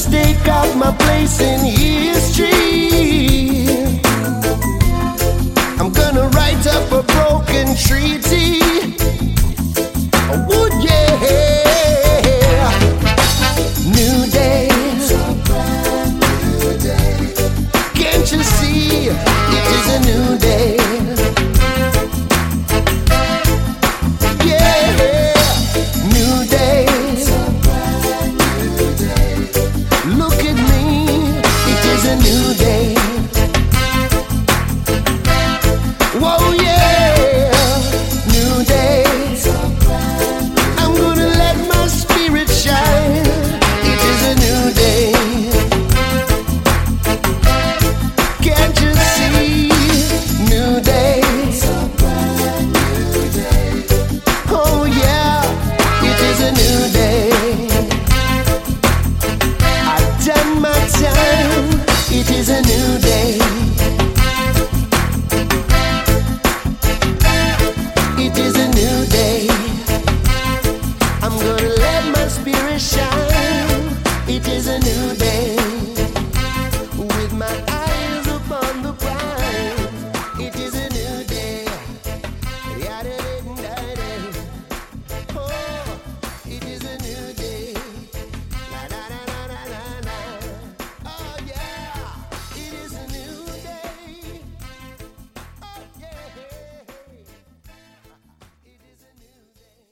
stake out my place in history. I'm gonna write up a broken treaty. Oh yeah. New day. Can't you see it is a new day? Yeah. New day. Look at me, it is a new day. Whoa, yeah, new day. I'm gonna let my spirit shine. It is a new day. Can't you see? New day. Oh yeah, it is a new day. I've done my time. It is a new day. It is a new day. I'm gonna let my spirit shine. It is a new day. With my eyes upon the prize. It is a new day. Oh, it is a new day. La la la la la la la. Oh yeah, it is a new day. Oh yeah. It is a new day.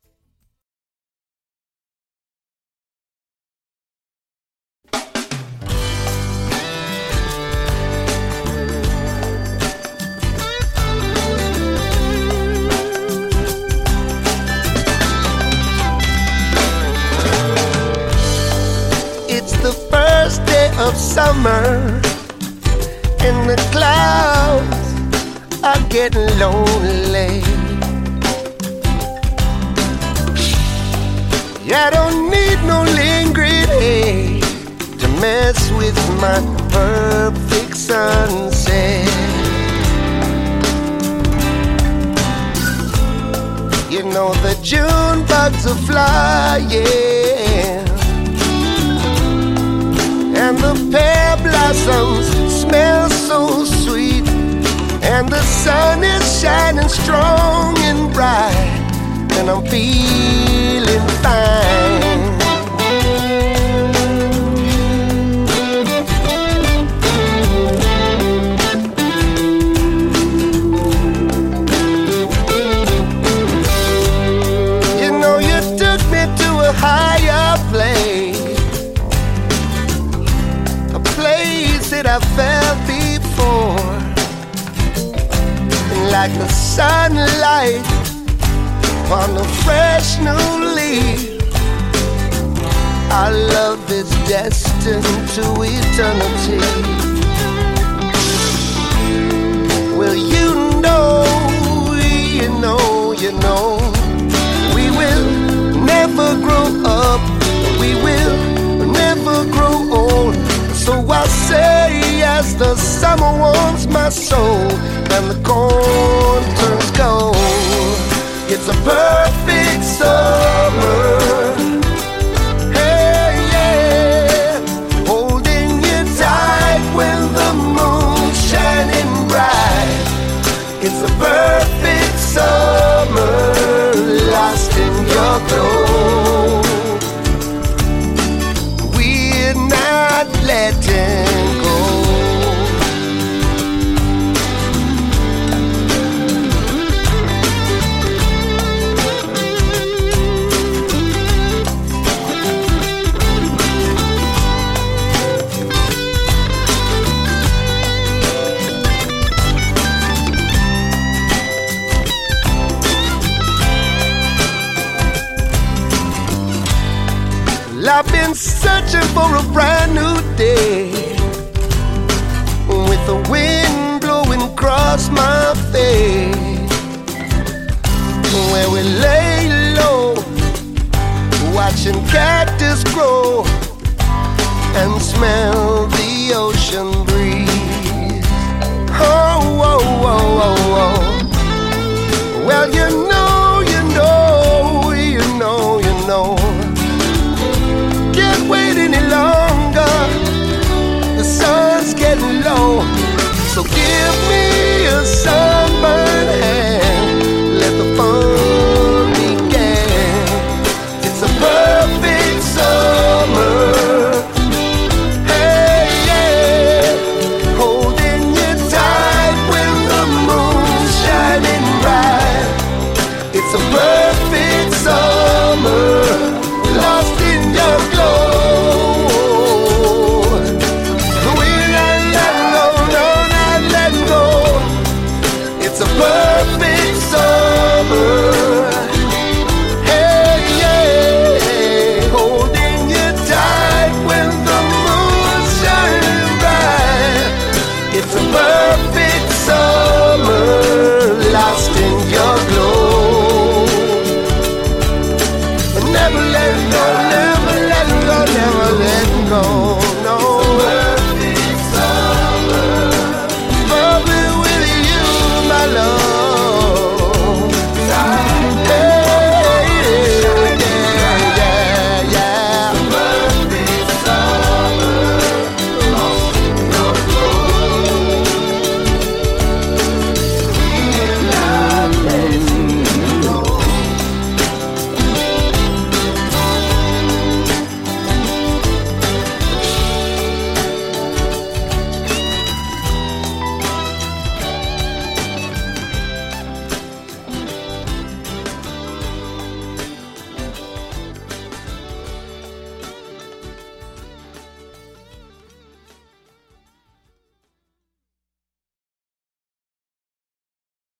It's the first day of summer, and the clouds are getting lonely. I don't need no lingering hate to mess with my perfect sunset. You know the June bugs are flying, and the pear blossoms smell so sweet, and the sun is shining strong and bright, and I'm feeling fine. You know you took me to a higher place, a place that I felt before, like the sunlight on a fresh new leaf. Our love is destined to eternity. Well, you know, we will never grow up, we will never grow old. So I say as the summer warms my soul and the corn turns gold. It's a perfect summer. Hey, yeah. Holding you tight when the moon's shining bright. It's a perfect summer, lost in your glow. We're not letting go. I've been searching for a brand new day, with the wind blowing across my face, where we lay low, watching cactus grow and smell the ocean breeze. Oh, oh, oh, oh, oh. Well, you